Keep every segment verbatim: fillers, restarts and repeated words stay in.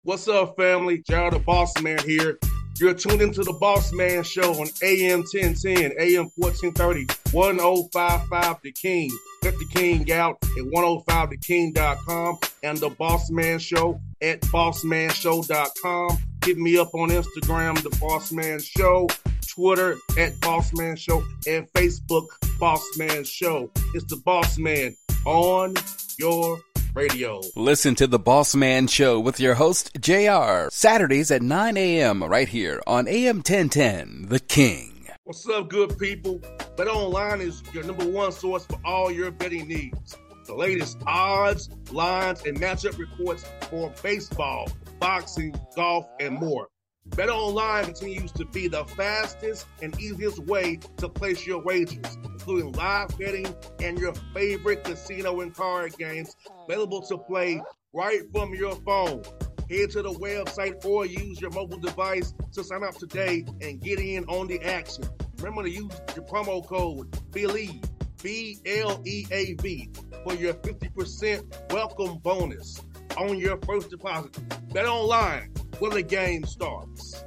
What's up, family? Gerald the Boss Man here. You're tuned into the Boss Man Show on A M ten ten, A M fourteen thirty, ten fifty-five The King. Let the King out at ten five the king dot com and the Boss Man Show at boss man show dot com. Hit me up on Instagram, The Boss Man Show, Twitter at Boss Man Show, and Facebook, Boss Man Show. It's the Boss Man on your radio. Listen to The Boss Man Show with your host, J R, Saturdays at nine a.m. right here on A M ten ten, The King. What's up, good people? BetOnline is your number one source for all your betting needs. The latest odds, lines, and matchup reports for baseball, boxing, golf, and more. BetOnline continues to be the fastest and easiest way to place your wagers, including live betting and your favorite casino and card games available to play right from your phone. Head to the website or use your mobile device to sign up today and get in on the action. Remember to use your promo code BELIEVE, B L E A V, for your fifty percent welcome bonus on your first deposit. BetOnline, where the game starts.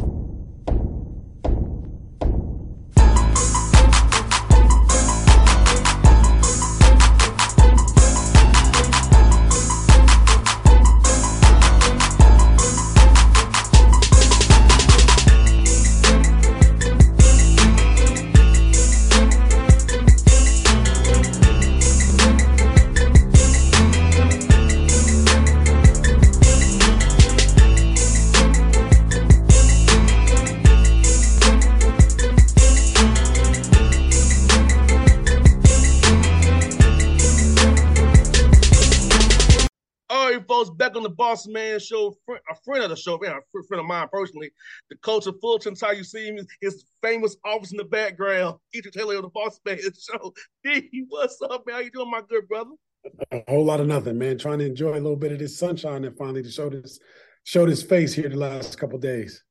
Back on the Boss Man Show, a friend of the show, man, a friend of mine personally, the coach of Fulton. How you see him, his famous office in the background, Edric Taylor of the Boss Man Show. D, what's up, man? How you doing, my good brother? A whole lot of nothing, man. Trying to enjoy a little bit of this sunshine that finally showed his showed his face here the last couple of days.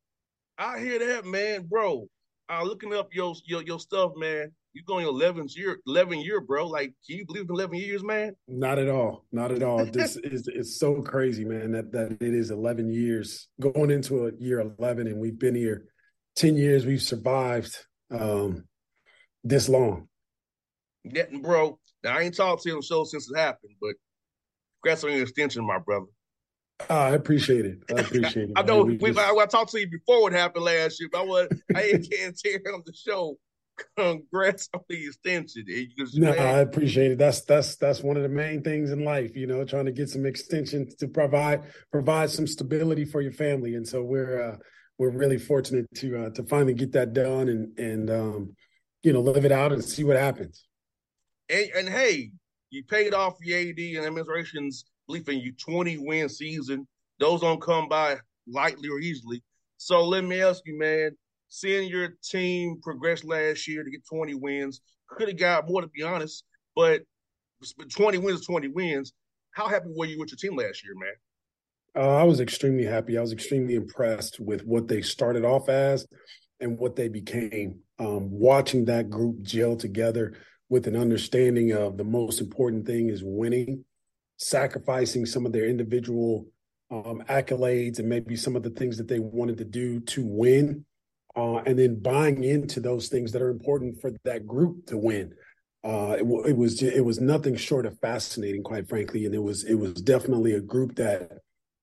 I hear that, man, bro. Uh, looking up your your your stuff, man. You going your eleventh year, eleven year, bro. Like, can you believe in eleven years, man? Not at all. Not at all. This is it's so crazy, man, that, that it is eleven years going into a year eleven, and we've been here ten years. We've survived um, this long. Yeah, bro. Now, I ain't talked to you on the show since it happened, but congrats on your extension, my brother. Uh, I appreciate it. I appreciate it. I know we, we just... I, I talked to you before it happened last year, but I, was, I can't tear on the show. Congrats on the extension. No, I appreciate it. That's that's that's one of the main things in life, you know, trying to get some extensions to provide provide some stability for your family. And so we're uh, we're really fortunate to uh, to finally get that done and and um, you know, live it out and see what happens. And, and hey, you paid off the A D and administration's belief in you twenty win season. Those don't come by lightly or easily. So let me ask you, man. Seeing your team progress last year to get twenty wins, could have got more, to be honest, but twenty wins, twenty wins. How happy were you with your team last year, man? Uh, I was extremely happy. I was extremely impressed with what they started off as and what they became. Um, watching that group gel together with an understanding of the most important thing is winning, sacrificing some of their individual um, accolades and maybe some of the things that they wanted to do to win. Uh, and then buying into those things that are important for that group to win. Uh, it, it was it was nothing short of fascinating, quite frankly, and it was it was definitely a group that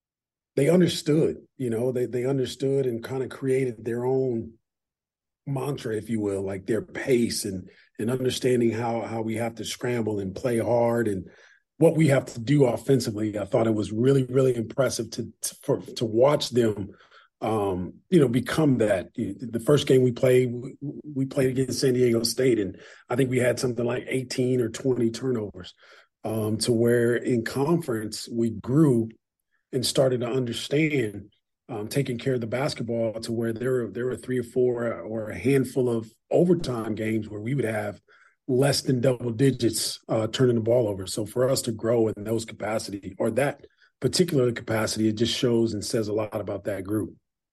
they understood. You know, they they understood and kind of created their own mantra, if you will, like their pace and and understanding how how we have to scramble and play hard and what we have to do offensively. I thought it was really really impressive to to, for, to watch them. Um, you know, become that. The first game we played, we played against San Diego State, and I think we had something like eighteen or twenty turnovers. Um, to where in conference we grew and started to understand um, taking care of the basketball to where there were there were three or four or a handful of overtime games where we would have less than double digits uh, turning the ball over. So for us to grow in those capacity or that particular capacity, it just shows and says a lot about that group.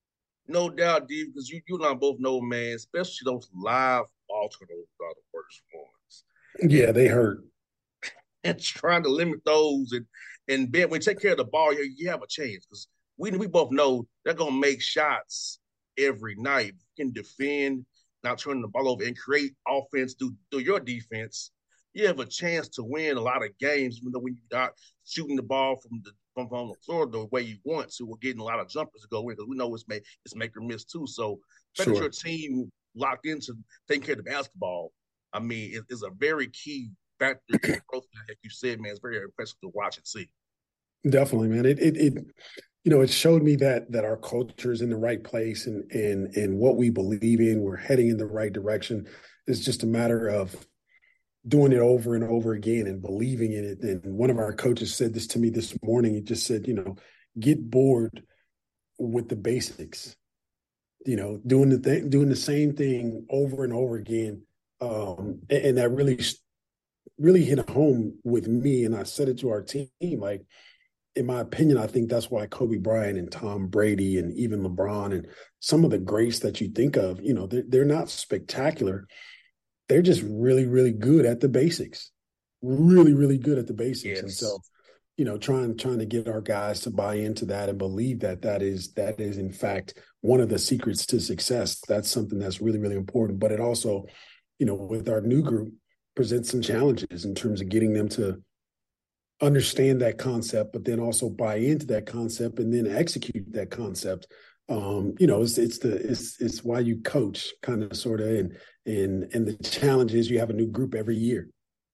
No doubt, D, because you, you and I both know, man, especially those live ball turnovers are the worst ones. Yeah, they hurt. And trying to limit those and and Ben, when you take care of the ball, you, you have a chance because we we both know they're gonna make shots every night. You can defend, not turn the ball over, and create offense through through your defense. You have a chance to win a lot of games, even though when you're not shooting the ball from the from, from the floor the way you want to, we're getting a lot of jumpers to go in because we know it's make it's make or miss too. So the fact that Sure. your team locked into taking care of the basketball, I mean, it, is a very key factor in the growth. Like you said, man, it's very impressive to watch and see. Definitely, man. It, it, it, you know, it showed me that that our culture is in the right place and and and what we believe in. We're heading in the right direction. It's just a matter of doing it over and over again and believing in it. And one of our coaches said this to me this morning. He just said, you know, get bored with the basics. You know, doing the thing, doing the same thing over and over again, um, and, and that really, really hit home with me. And I said it to our team, like, in my opinion, I think that's why Kobe Bryant and Tom Brady and even LeBron and some of the greats that you think of, you know, they're, they're not spectacular. They're just really, really good at the basics, really, really good at the basics. Yes. And so, you know, trying trying to get our guys to buy into that and believe that that is that is in fact one of the secrets to success. That's something that's really, really important. But it also, you know, with our new group, presents some challenges in terms of getting them to understand that concept, but then also buy into that concept and then execute that concept. Um, you know, it's it's the it's it's why you coach, kind of, sort of, and and and the challenge is you have a new group every year.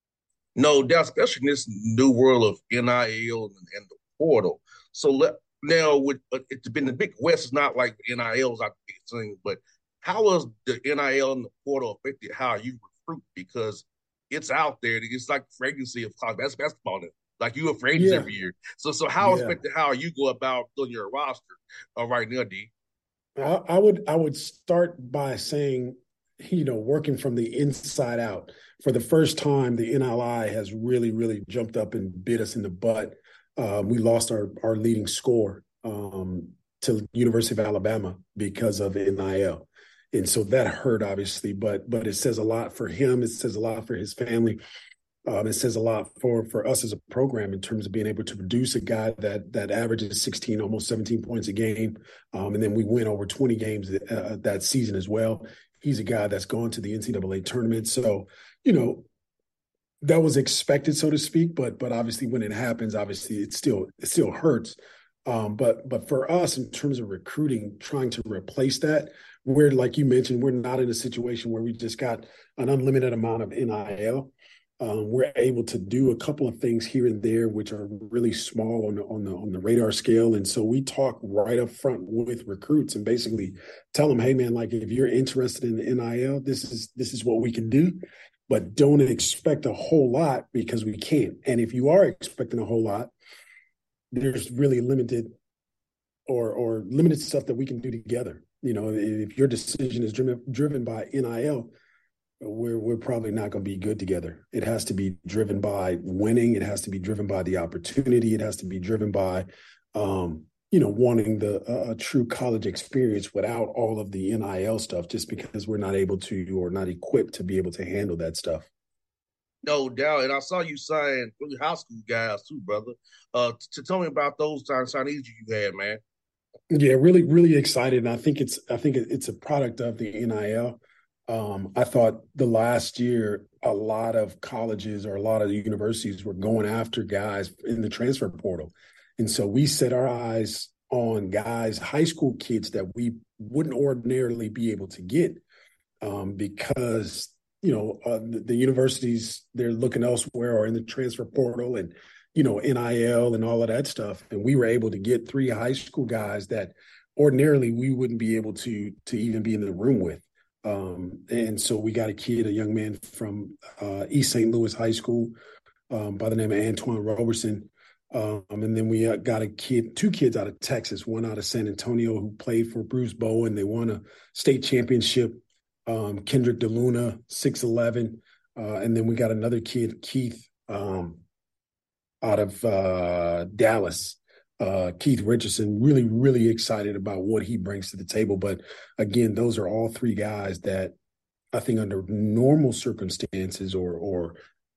No doubt, especially in this new world of N I L and, and the portal. So let, now, with uh, it's been the Big West is not like N I L is not the big thing, but how has the N I L and the portal affected how you recruit? Because it's out there. It's like the fragrancy of college basketball. Now. Like you have fragrancy Yeah. every year. So so how Yeah. affected how you go about doing your roster uh, right now, D? I, I would I would start by saying, you know, working from the inside out. For the first time, the N L I has really, really jumped up and bit us in the butt. Um, we lost our our leading scorer um, to University of Alabama because of N I L, and so that hurt, obviously. But but it says a lot for him. It says a lot for his family. Um, it says a lot for for us as a program in terms of being able to produce a guy that that averages sixteen, almost seventeen points a game, um, and then we win over twenty games uh, that season as well. He's a guy that's gone to the N C double A tournament, so you know that was expected, so to speak. But but obviously, when it happens, obviously it still it still hurts. Um, but but for us, in terms of recruiting, trying to replace that, we're, like you mentioned, we're not in a situation where we just got an unlimited amount of N I L. Um, we're able to do a couple of things here and there, which are really small on the on the on the radar scale. And so we talk right up front with recruits and basically tell them, "Hey, man, like if you're interested in the N I L, this is this is what we can do, but don't expect a whole lot because we can't. And if you are expecting a whole lot, there's really limited or or limited stuff that we can do together. You know, if your decision is driven driven by N I L." We're we're probably not going to be good together. It has to be driven by winning. It has to be driven by the opportunity. It has to be driven by, um, you know, wanting the uh, a true college experience without all of the N I L stuff. Just because we're not able to or not equipped to be able to handle that stuff. No doubt, and I saw you sign three high school guys too, brother. Uh, to tell me about those signees you had, man. Yeah, really, really excited. And I think it's I think it's a product of the N I L. Um, I thought the last year, a lot of colleges or a lot of universities were going after guys in the transfer portal. And so we set our eyes on guys, high school kids that we wouldn't ordinarily be able to get um, because, you know, uh, the, the universities, they're looking elsewhere or in the transfer portal and, you know, N I L and all of that stuff. And we were able to get three high school guys that ordinarily we wouldn't be able to to even be in the room with. Um, and so we got a kid, a young man from uh, East Saint Louis High School um, by the name of Antoine Roberson. Um, and then we uh, got a kid, two kids out of Texas, one out of San Antonio who played for Bruce Bowen. They won a state championship, um, Kendrick DeLuna, six eleven. Uh, and then we got another kid, Keith, um, out of uh, Dallas. Uh, Keith Richardson, really, really excited about what he brings to the table. But again, those are all three guys that I think under normal circumstances or or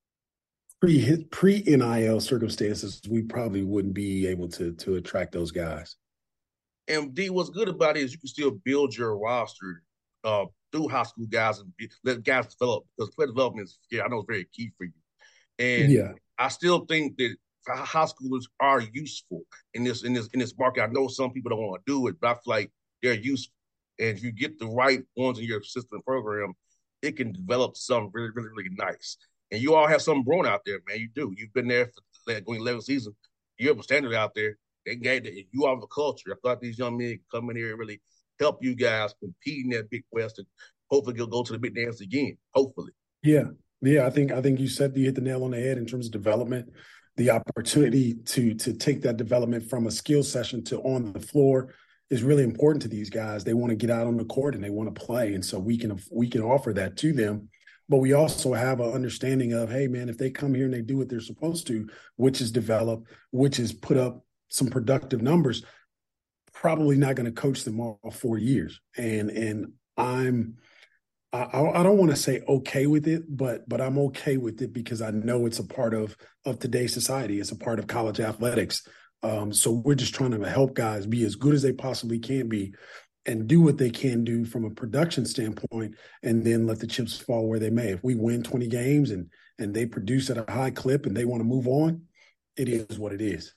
pre pre N I L circumstances, we probably wouldn't be able to to attract those guys. And D, what's good about it is you can still build your roster uh, through high school guys and be, let guys develop because player development is, yeah, I know it's very key for you. And Yeah. I still think that high schoolers are useful in this in this in this market. I know some people don't want to do it, but I feel like they're useful. And if you get the right ones in your system program, it can develop something really, really, really nice. And you all have something brewing out there, man. You do. You've been there for like, going eleven seasons. You have a standard out there. They gave it. You are the culture. I thought these young men could come in here and really help you guys compete in that Big West and hopefully you'll go to the big dance again. Hopefully. Yeah. Yeah. I think I think you said you hit the nail on the head in terms of development, the opportunity to to take that development from a skill session to on the floor is really important to these guys. They want to get out on the court and they want to play. And so we can we can offer that to them. But we also have an understanding of, hey, man, if they come here and they do what they're supposed to, which is develop, which is put up some productive numbers, probably not going to coach them all four years. And and I'm I, I don't want to say okay with it, but but I'm okay with it because I know it's a part of of today's society. It's a part of college athletics. Um, so we're just trying to help guys be as good as they possibly can be and do what they can do from a production standpoint and then let the chips fall where they may. If we win twenty games and and they produce at a high clip and they want to move on, it is what it is.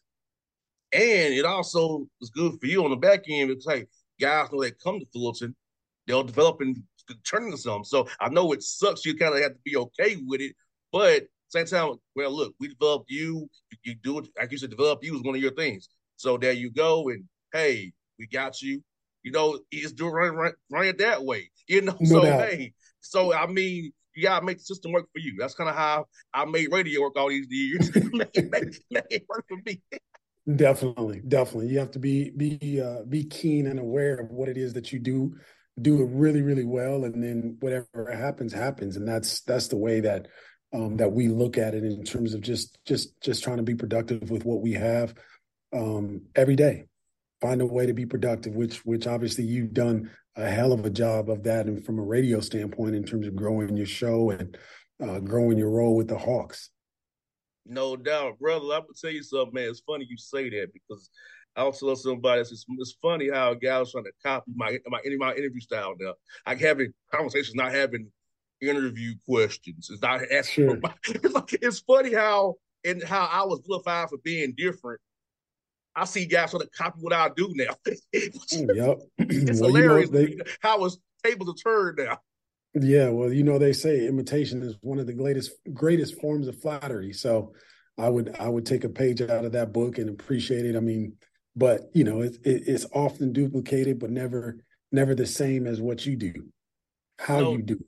And it also is good for you on the back end because, hey, guys know they come to Fullerton, they'll develop and turn into something. So I know it sucks. You kind of have to be okay with it. But same time, well, look, we developed you. You, you do it. Like you said, develop you is one of your things. So there you go. And, hey, we got you. You know, it's doing run, run, run it that way. You know, No so, doubt. hey, so, I mean, you got to make the system work for you. That's kind of how I made radio work all these years. make, make, make it work for me. Definitely, definitely. You have to be be uh, be keen and aware of what it is that you do, do it really, really well, and then whatever happens, happens. And that's that's the way that um, that we look at it in terms of just just just trying to be productive with what we have um, every day. Find a way to be productive, which which obviously you've done a hell of a job of that, and from a radio standpoint, in terms of growing your show and uh, growing your role with the Hawks. No doubt, brother. I'm gonna tell you something, man. It's funny you say that because I was telling somebody it's, it's funny how a guy was trying to copy my my my interview style now. Like having conversations, not having interview questions. It's not asking Sure. for my, it's, like, it's funny how and how I was vilified for being different. I see guys trying to copy what I do now. Yep. It's Well, hilarious you know, they, how it's tables are turned now. yeah, well, you know, they say imitation is one of the greatest greatest forms of flattery. So I would I would take a page out of that book and appreciate it. I mean, but you know, it, it, it's often duplicated, but never never the same as what you do, how No, you do.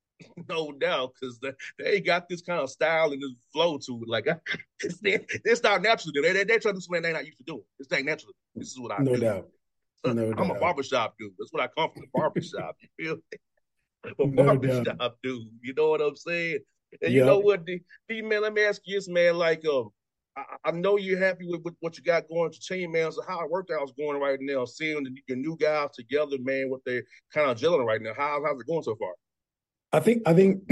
no doubt, because they, they got this kind of style and this flow to it. Like it's, it's not natural. They they they try to do something they're not used to doing. It's not natural. This is what I No do. doubt. No I'm a doubt. barbershop dude. That's what I come from, the barbershop. You feel me? A No doubt. barbershop dude. You know what I'm saying? And you know Yep. what, D, D man, let me ask you this, man. Like, um, I, I know you're happy with, with what you got going to team, man. So how workouts going right now? Seeing the, your new guys together, man, what they're kind of gelling right now. How, how's it going so far? I think I think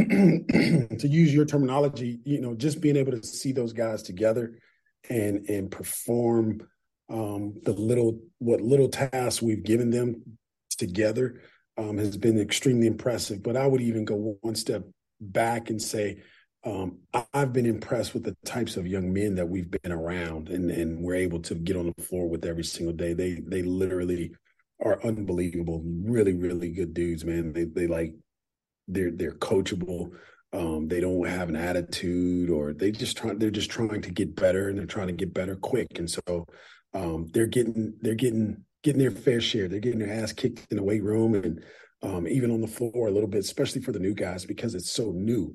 to use your terminology, you know, just being able to see those guys together and and perform um, the little what little tasks we've given them together um, has been extremely impressive. But I would even go one step back and say um, I, I've been impressed with the types of young men that we've been around, and and we're able to get on the floor with every single day. They they literally are unbelievable, really really good dudes, man. They they like. They're they're coachable. Um, they don't have an attitude, or they just try. They're just trying to get better, and they're trying to get better quick. And so um, they're getting they're getting getting their fair share. They're getting their ass kicked in the weight room and um, even on the floor a little bit, especially for the new guys because it's so new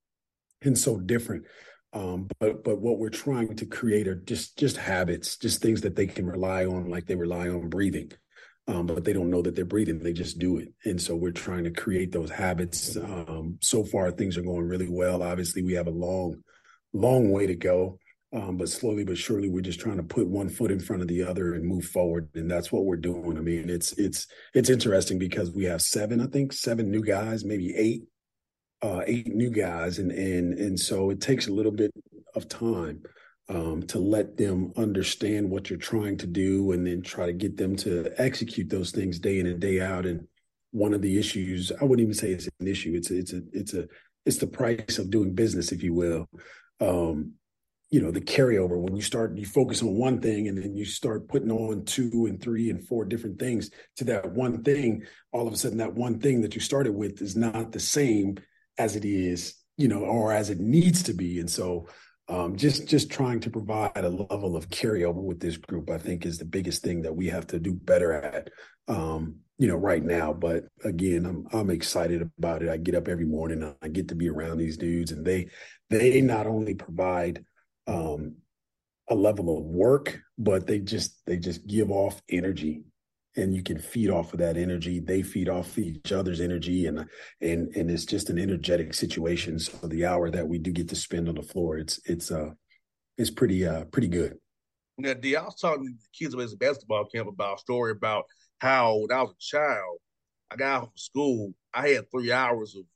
and so different. Um, but but what we're trying to create are just just habits, just things that they can rely on, like they rely on breathing. Um, but they don't know that they're breathing. They just do it. And so we're trying to create those habits. Um, so far, things are going really well. Obviously, we have a long, long way to go. Um, but slowly but surely, we're just trying to put one foot in front of the other and move forward. And that's what we're doing. I mean, it's it's it's interesting because we have seven, I think, seven new guys, maybe eight, uh, eight new guys. And and and so it takes a little bit of time um, to let them understand what you're trying to do and then try to get them to execute those things day in and day out. And one of the issues, I wouldn't even say it's an issue. It's a, it's a, it's a, it's the price of doing business, if you will. Um, you know, the carryover, when you start, you focus on one thing and then you start putting on two and three and four different things to that one thing, all of a sudden that one thing that you started with is not the same as it is, you know, or as it needs to be. And so um, just, just trying to provide a level of carryover with this group, I think is the biggest thing that we have to do better at, um, you know, right now. But again, I'm, I'm excited about it. I get up every morning, I get to be around these dudes, and they, they not only provide um, a level of work, but they just, they just give off energy, and you can feed off of that energy. They feed off each other's energy, and, and, and it's just an energetic situation. So the hour that we do get to spend on the floor, it's, it's, uh, it's pretty, uh, pretty good. Now, D, I was talking to the kids at a basketball camp about a story about how when I was a child, I got out from school, I had three hours of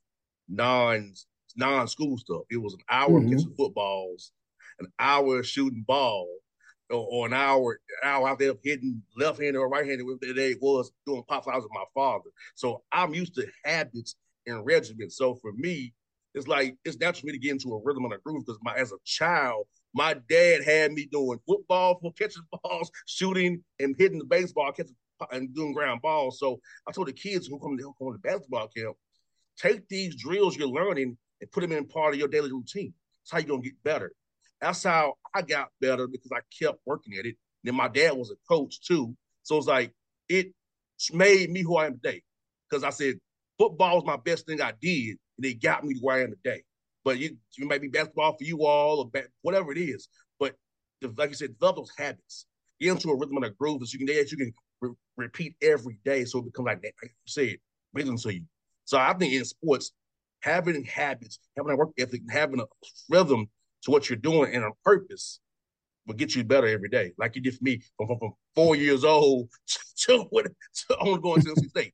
non, non-school stuff. It was an hour of Mm-hmm. catching footballs, an hour of shooting ball, or, or an hour, an hour out there hitting left-handed or right-handed, whatever the day it was, doing pop flyers with my father. So I'm used to habits and regimens. So for me, it's like, it's natural for me to get into a rhythm and a groove because my, as a child, my dad had me doing football for catching balls, shooting and hitting the baseball, catching and doing ground balls. So I told the kids who come to, who come to basketball camp, take these drills you're learning and put them in part of your daily routine. That's how you're going to get better. That's how I got better, because I kept working at it. Then my dad was a coach too. So it's like, it made me who I am today. Because I said, football was my best thing I did, and it got me to where I am today. But you, you might be basketball for you all, or whatever it is. But like you said, develop those habits. Get into a rhythm and a groove that you can, that you can re- repeat every day, so it becomes like that. Like you said, rhythm to you. So I think in sports, having habits, having a work ethic, having a rhythm to what you're doing and a purpose will get you better every day. Like you did for me from, from, from four years old to, to, to only going to N C State.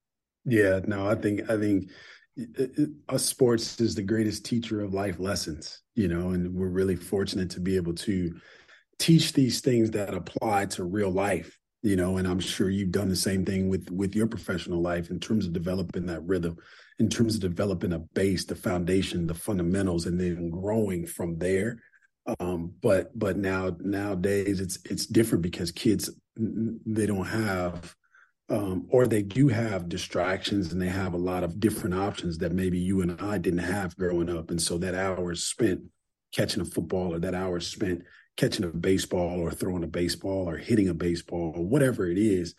Yeah, no, I think, I think it, it, us sports is the greatest teacher of life lessons, you know, and we're really fortunate to be able to teach these things that apply to real life, you know, and I'm sure you've done the same thing with, with your professional life in terms of developing that rhythm, in terms of developing a base, the foundation, the fundamentals, and then growing from there. Um, but, but now, nowadays it's, it's different because kids, they don't have, um, or they do have distractions, and they have a lot of different options that maybe you and I didn't have growing up. And so that hour spent catching a football, or that hour spent catching a baseball, or throwing a baseball, or hitting a baseball, or whatever it is,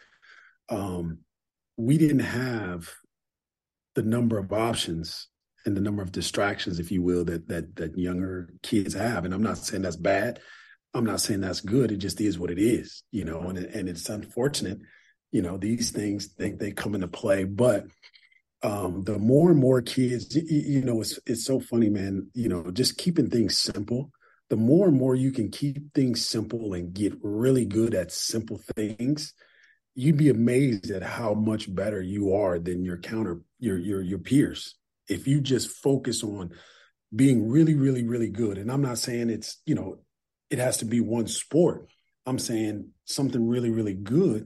um, we didn't have the number of options and the number of distractions, if you will, that that that younger kids have. And I'm not saying that's bad. I'm not saying that's good. It just is what it is, you know, and, and it's unfortunate, you know, these things, they, they come into play. But um, the more and more kids, you, you know, it's, it's so funny, man, you know, just keeping things simple. The more and more you can keep things simple and get really good at simple things, you'd be amazed at how much better you are than your counter, your, your, your peers. If you just focus on being really, really, really good. And I'm not saying it's, you know, it has to be one sport. I'm saying something really, really good.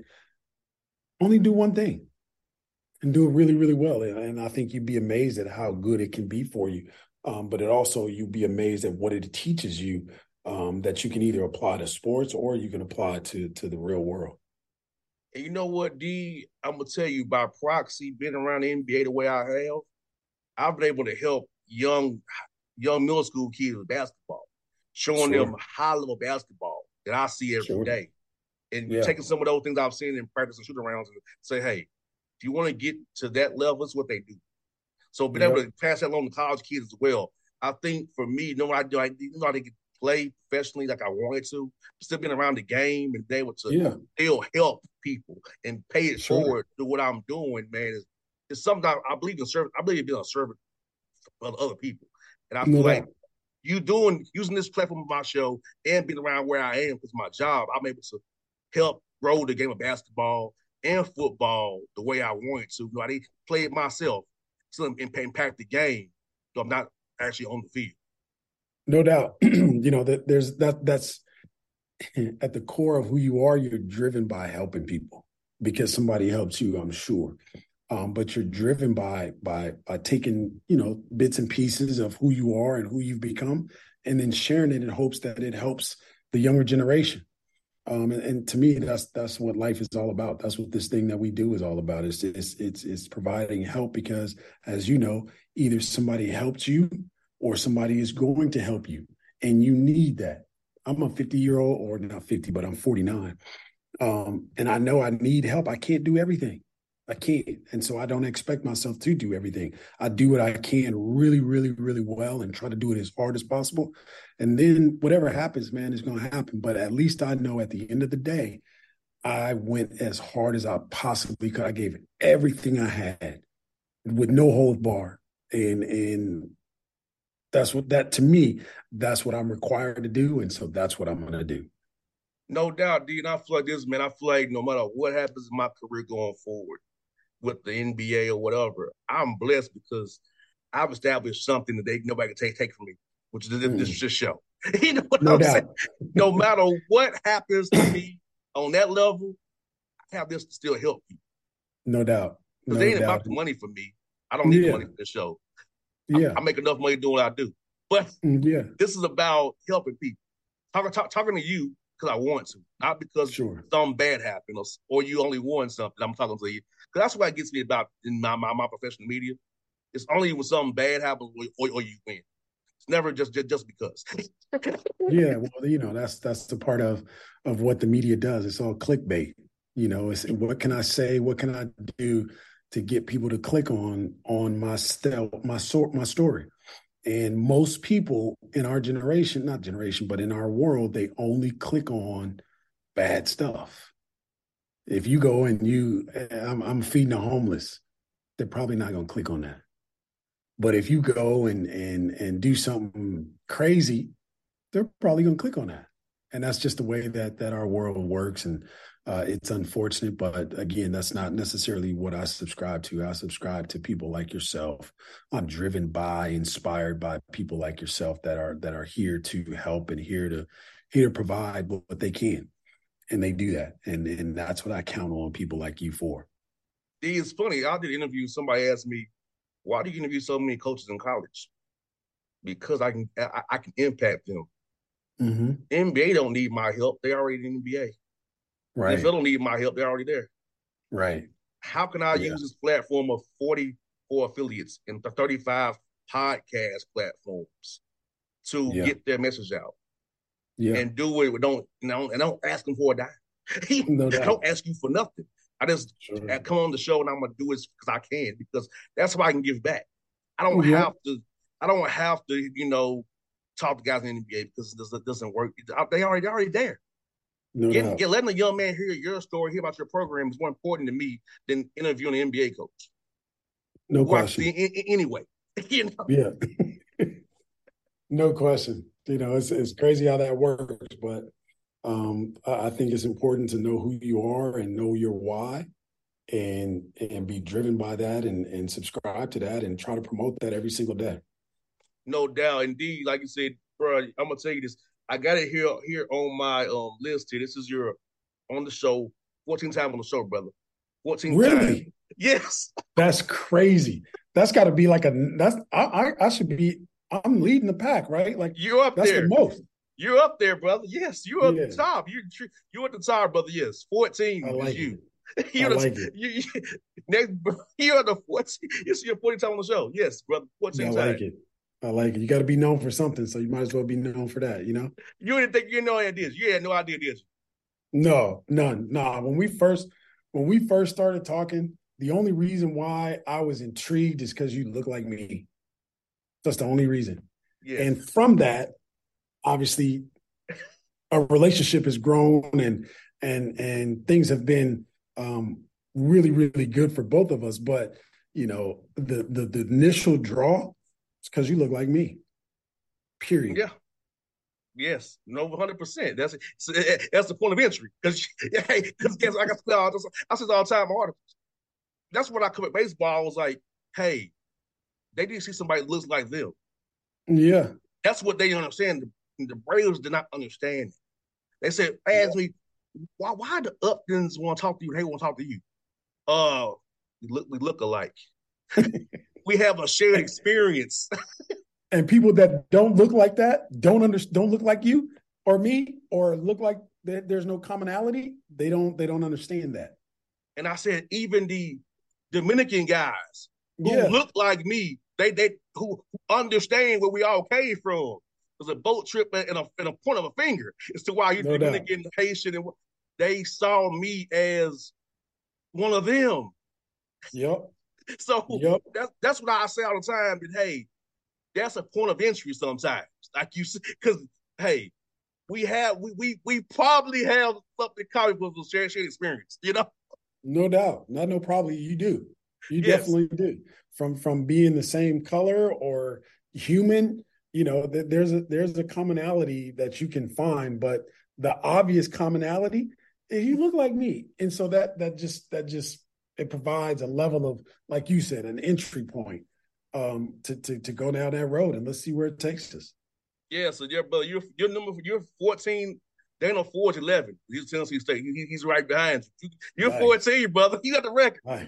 Only do one thing and do it really, really well. And I think you'd be amazed at how good it can be for you. Um, but it also, you'd be amazed at what it teaches you, um, that you can either apply to sports or you can apply to, to the real world. And you know what, D, I'm going to tell you, by proxy, being around the N B A the way I have, I've been able to help young young middle school kids with basketball, showing Sure. them high-level basketball that I see every Sure. day. And Yeah. taking some of those things I've seen in practice and shoot-arounds and say, hey, if you want to get to that level, it's what they do. So being Yep. able to pass that along to college kids as well. I think for me, you know what I do, I, you know, I didn't play professionally like I wanted to, still being around the game and be able to Yeah. still help people and pay it Sure. forward to what I'm doing, man, is, is something I, I believe in service. I believe in being a servant of other people. And I No feel like doubt. you doing, using this platform of my show and being around where I am because my job, I'm able to help grow the game of basketball and football the way I wanted to. You know, I didn't play it myself to impact the game, so I'm not actually on the field. No doubt. You know, that there's that that's at the core of who you are. You're driven by helping people because somebody helps you, I'm sure. Um, but you're driven by by by taking, you know, bits and pieces of who you are and who you've become, and then sharing it in hopes that it helps the younger generation. Um, and, and to me, that's that's what life is all about. That's what this thing that we do is all about. It's it's it's, it's providing help because, as you know, either somebody helped you or somebody is going to help you, and you need that. I'm a fifty year old, or not fifty, but I'm forty-nine, um, and I know I need help. I can't do everything. I can't, and so I don't expect myself to do everything. I do what I can really, really, really well, and try to do it as hard as possible. And then whatever happens, man, is going to happen. But at least I know at the end of the day, I went as hard as I possibly could. I gave everything I had with no hold bar. And and that's what that to me, that's what I'm required to do. And so that's what I'm going to do. No doubt, D. And I feel like this, man. I feel like no matter what happens in my career going forward with the N B A or whatever, I'm blessed because I've established something that they nobody can take take from me, which is this, Mm. this show. You know what No I'm doubt. saying? No matter what happens to me on that level, I have this to still help you. No doubt. Because No it ain't doubt. about the money for me. I don't need the Yeah. money for this show. Yeah. I, I make enough money doing what I do. But Mm, Yeah. this is about helping people. Talking talk, talking to you because I want to, not because Sure. something bad happened or, or you only won something. I'm talking to you because that's what it gets me about in my, my, my professional media. It's only when something bad happens or, or, or you win. It's never just just, just because. Yeah, well, you know, that's that's the part of of what the media does. It's all clickbait. You know, it's what can I say? What can I do to get people to click on on my stel my sort my story? And most people in our generation, not generation, but in our world, they only click on bad stuff. If you go and you, I'm, I'm feeding the homeless, they're probably not going to click on that. But if you go and and and do something crazy, they're probably going to click on that. And that's just the way that that our world works. And uh, it's unfortunate, but again, that's not necessarily what I subscribe to. I subscribe to people like yourself. I'm driven by, inspired by people like yourself that are that are here to help and here to here to provide what they can, and they do that. And and that's what I count on people like you for. D, it's funny. I did an interview. Somebody asked me, "Why do you interview so many coaches in college?" Because I can I, I can impact them. Mm-hmm. N B A don't need my help. They already in the N B A. Right. N F L don't need my help. They're already there. Right. How can I Yeah. use this platform of forty-four affiliates and thirty-five podcast platforms to Yeah. get their message out Yeah. and do it? Don't you know? And don't ask them for a dime. No I doubt. don't ask you for nothing. I just Sure. come on the show and I'm gonna do it because I can because that's why I can give back. I don't Yeah. have to. I don't have to. You know, talk to guys in the N B A because it doesn't work. They already they're already there. No Getting, doubt. get, letting a young man hear your story, hear about your program is more important to me than interviewing an N B A coach. No Who I question. see in, in, anyway. You know? Yeah. No question. You know, it's it's crazy how that works, but um, I I think it's important to know who you are and know your why, and and be driven by that, and and subscribe to that, and try to promote that every single day. No doubt. Indeed, like you said, bro, I'm gonna tell you this. I got it here here on my um list here. This is your on the show, fourteen times on the show, brother. fourteen times. Really? Yes. That's crazy. That's got to be like a that's I, I I should be I'm leading the pack, right? Like You're up that's there. the most. You're up there, brother. Yes, you're at Yeah. the top. You you at the top, brother. Yes, fourteen I is like you. it. You're I the, like it. You, you, next, you're the fourteen. This is your fourteen time on the show. Yes, brother. fourteen I times. like it. I like it. You got to be known for something, so you might as well be known for that. You know. You didn't think you had no idea. You had no idea, did you? No, none. Nah. When we first when we first started talking, the only reason why I was intrigued is because you look like me. That's the only reason. Yeah. And from that, obviously, a relationship has grown and and and things have been um, really, really good for both of us. But you know, the the, the initial draw is because you look like me. Period. Yeah. Yes, no, one hundred percent. That's that's the point of entry. Because guess like I said, all, I said all the time in articles. That's what I come at baseball. I was like, hey, they didn't see somebody that looks like them. Yeah. That's what they understand. The, the Braves did not understand it. They said, ask me, why why the Uptons want to talk to you? They want to talk to you. Uh, we look we look alike. We have a shared experience. And people that don't look like that, don't under, don't look like you or me, or look like there's no commonality, they don't they don't understand that. And I said, even the Dominican guys who Yeah. look like me, they they who understand where we all came from. It was a boat trip and a, and a point of a finger as to why you No Dominican, Haitian, and they saw me as one of them. Yep. So Yep. that's that's what I say all the time. That hey, that's a point of entry sometimes. Like you, because hey, we have we we we probably have something common with a shared shared experience. You know. No doubt. Not no probably. You do. You Yes. definitely do. From from being the same color or human, you know, th- there's a there's a commonality that you can find, but the obvious commonality is you look like me, and so that that just that just it provides a level of, like you said, an entry point um, to to to go down that road, and let's see where it takes us. Yeah, so yeah, brother, you're you're number you're fourteen. Dana Ford's eleven. He's Tennessee State. He, he's right behind you. You're Nice. fourteen, brother. You got the record. Nice.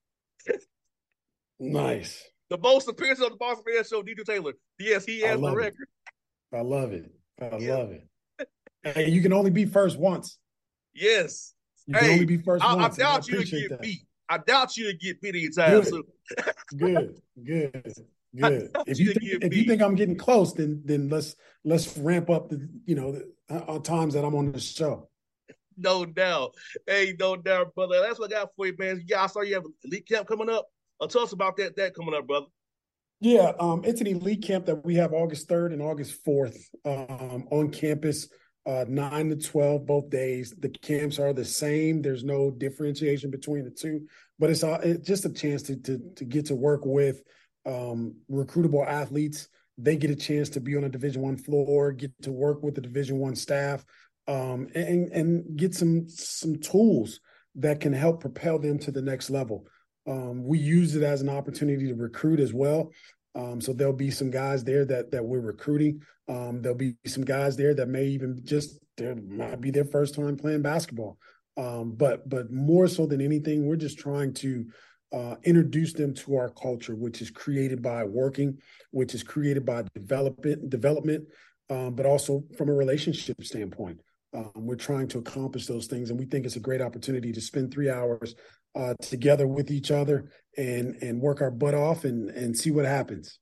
Nice. The most appearances on the Boss Man Show, D J Taylor. Yes, he I has the love it. record. I love it. I Yeah. love it. Hey, you can only be first once. Yes. You can Hey, only be first I, I once. and doubt you to appreciate get that. beat. I doubt you to get beat anytime Good. soon. Good, good, I good. doubt If you you to think, get if you beat. think I'm getting close, then then let's let's ramp up the you know the, uh, times that I'm on the show. No doubt. Hey, no doubt, brother. That's what I got for you, man. Yeah, I saw you have an elite camp coming up. Uh, tell us about that that coming up, brother. Yeah, um, it's an elite camp that we have August third and August fourth um, on campus, uh, nine to twelve both days. The camps are the same. There's no differentiation between the two, but it's, uh, it's just a chance to, to to get to work with um, recruitable athletes. They get a chance to be on a Division One floor, get to work with the Division One staff, um, and and get some some tools that can help propel them to the next level. Um, we use it as an opportunity to recruit as well. Um, so there'll be some guys there that that we're recruiting. Um, there'll be some guys there that may even just there might be their first time playing basketball. Um, but but more so than anything, we're just trying to uh, introduce them to our culture, which is created by working, which is created by development, development, um, but also from a relationship standpoint. Um, we're trying to accomplish those things, and we think it's a great opportunity to spend three hours uh, together with each other and and work our butt off and and see what happens.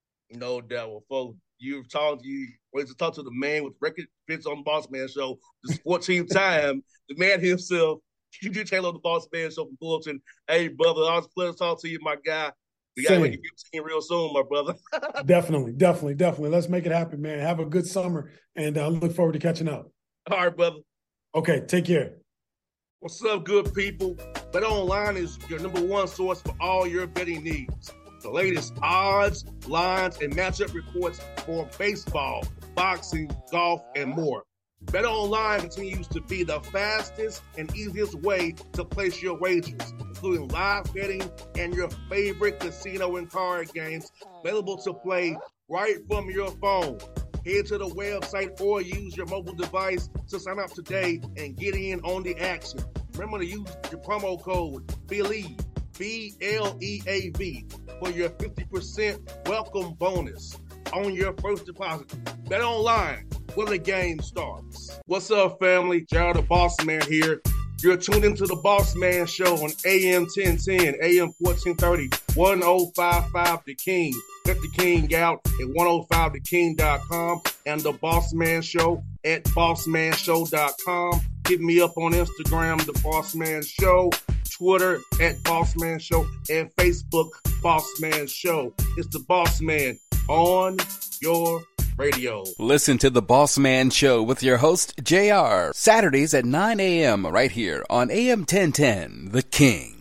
No doubt. Well, folks, you've talked you wait to talk to the man with record fits on the Boss Man Show. This fourteenth time, the man himself, D J Taylor on the Boss Man Show from Fulton. Hey, brother, always a pleasure to talk to you, my guy. We gotta make it get real soon, my brother. Definitely, definitely, definitely. Let's make it happen, man. Have a good summer, and I uh, look forward to catching up. All right, brother. Okay, take care. What's up, good people? BetOnline is your number one source for all your betting needs. The latest odds, lines, and matchup reports for baseball, boxing, golf, and more. BetOnline continues to be the fastest and easiest way to place your wagers, including live betting and your favorite casino and card games available to play right from your phone. Head to the website or use your mobile device to sign up today and get in on the action. Remember to use your promo code BELIEVE, B L E A V, for your fifty percent welcome bonus on your first deposit. Bet online where the game starts. What's up, family? Gerald the Boss Man here. You're tuned into the Boss Man Show on A M ten ten, A M fourteen thirty, ten fifty-five The King. Check The King out at ten fifty the king dot com and the Boss Man Show at boss man show dot com. Hit me up on Instagram, The Boss Man Show, Twitter at Boss Man Show, and Facebook, Boss Man Show. It's the Boss Man on your radio. Listen to The Boss Man Show with your host, J R, Saturdays at nine a.m. right here on A M ten ten, The King.